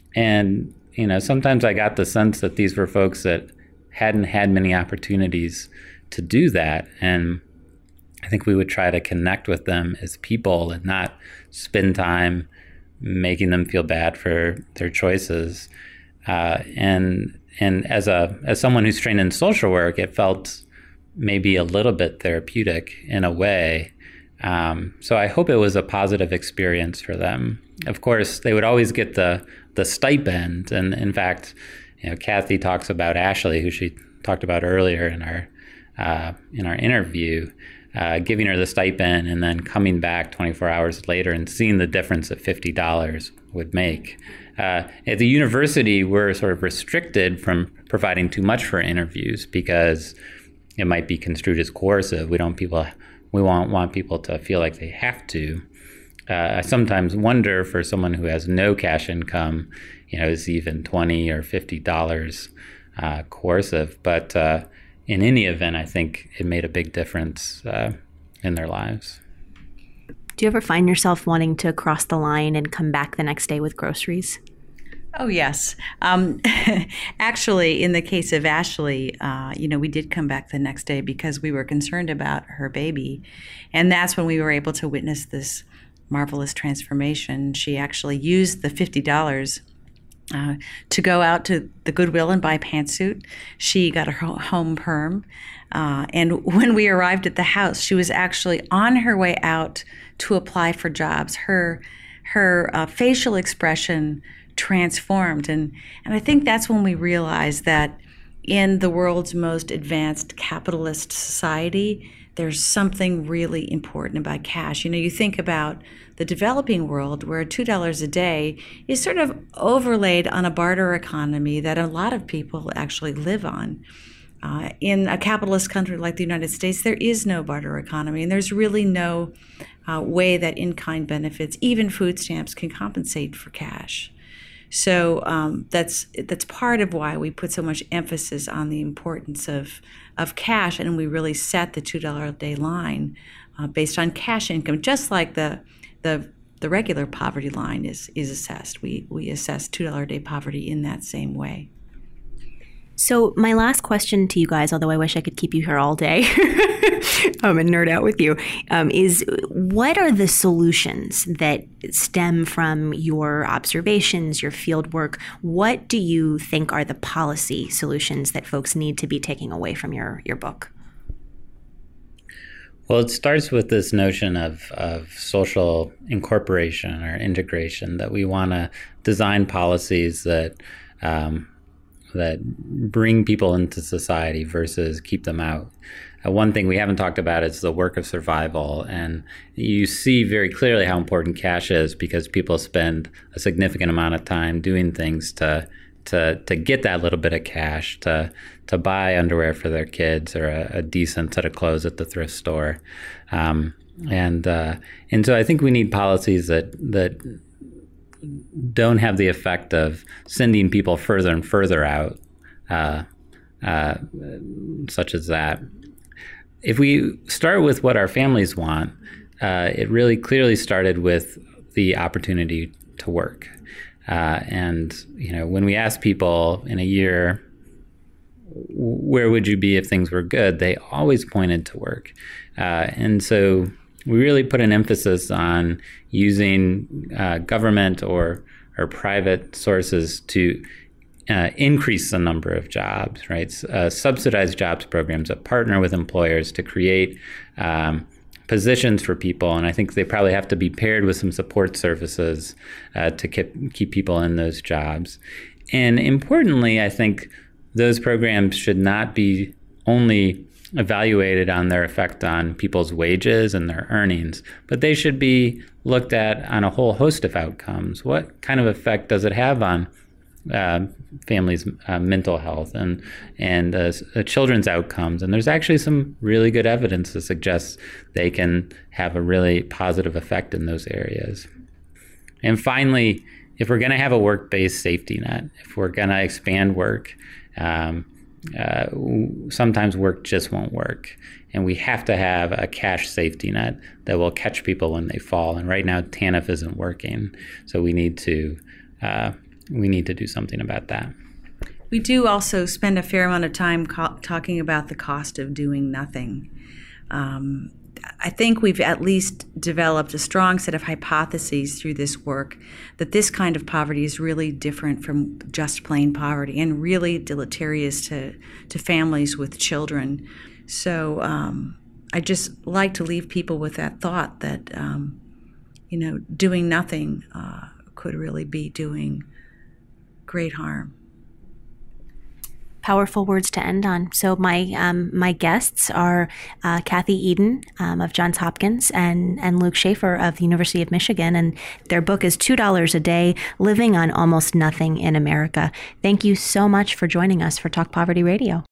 And, you know, sometimes I got the sense that these were folks that hadn't had many opportunities to do that. And I think we would try to connect with them as people and not spend time making them feel bad for their choices. Uh, and and as a as someone who's trained in social work, it felt maybe a little bit therapeutic in a way. Um, so I hope it was a positive experience for them. Of course, they would always get the the stipend, and in fact, you know, Kathy talks about Ashley, who she talked about earlier in our uh, in our interview, uh, giving her the stipend and then coming back twenty-four hours later and seeing the difference that fifty dollars would make. Uh, at the university, we're sort of restricted from providing too much for interviews because it might be construed as coercive. We don't people we want want people to feel like they have to. Uh, I sometimes wonder, for someone who has no cash income, you know, is even twenty or fifty dollars uh, coercive? But uh, in any event, I think it made a big difference uh, in their lives. Do you ever find yourself wanting to cross the line and come back the next day with groceries? Oh, yes. Um, actually, in the case of Ashley, uh, you know, we did come back the next day because we were concerned about her baby. And that's when we were able to witness this marvelous transformation. She actually used the fifty dollars uh, to go out to the Goodwill and buy a pantsuit. She got her home perm. Uh, and when we arrived at the house, she was actually on her way out to apply for jobs. Her her uh, facial expression transformed. And, and I think that's when we realized that in the world's most advanced capitalist society, there's something really important about cash. You know, you think about the developing world where two dollars a day is sort of overlaid on a barter economy that a lot of people actually live on. Uh, in a capitalist country like the United States, there is no barter economy, and there's really no uh, way that in-kind benefits, even food stamps, can compensate for cash. So um, that's that's part of why we put so much emphasis on the importance of of cash, and we really set the two dollars a day line uh, based on cash income, just like the the the regular poverty line is is assessed. We we assess two dollars a day poverty in that same way. So my last question to you guys, although I wish I could keep you here all day um, and nerd out with you, um, is what are the solutions that stem from your observations, your field work? What do you think are the policy solutions that folks need to be taking away from your, your book? Well, it starts with this notion of, of social incorporation or integration, that we want to design policies that um, that bring people into society versus keep them out. Uh, one thing we haven't talked about is the work of survival. And you see very clearly how important cash is because people spend a significant amount of time doing things to to to get that little bit of cash, to to buy underwear for their kids or a, a decent set of clothes at the thrift store. Um, and uh, and so I think we need policies that that don't have the effect of sending people further and further out, uh, uh, such as that. If we start with what our families want, uh, it really clearly started with the opportunity to work. Uh, and, you know, when we ask people in a year, where would you be if things were good, they always pointed to work. Uh, and so we really put an emphasis on using uh, government or or private sources to uh, increase the number of jobs, right? Uh, subsidized jobs programs that partner with employers to create um, positions for people. And I think they probably have to be paired with some support services uh, to keep, keep people in those jobs. And importantly, I think those programs should not be only evaluated on their effect on people's wages and their earnings, but they should be looked at on a whole host of outcomes. What kind of effect does it have on uh, families' uh, mental health and and uh, uh, children's outcomes. And there's actually some really good evidence that suggests they can have a really positive effect in those areas. And finally, if we're going to have a work-based safety net, if we're going to expand work, um, uh, sometimes work just won't work. And we have to have a cash safety net that will catch people when they fall. And right now, TANF isn't working. So we need to uh, we need to do something about that. We do also spend a fair amount of time co- talking about the cost of doing nothing. Um, I think we've at least developed a strong set of hypotheses through this work that this kind of poverty is really different from just plain poverty and really deleterious to, to families with children. So um, I just like to leave people with that thought that, um, you know, doing nothing uh, could really be doing great harm. Powerful words to end on. So my um, my guests are uh, Kathy Eden um, of Johns Hopkins and, and Luke Schaefer of the University of Michigan. And their book is two dollars a Day, Living on Almost Nothing in America. Thank you so much for joining us for Talk Poverty Radio.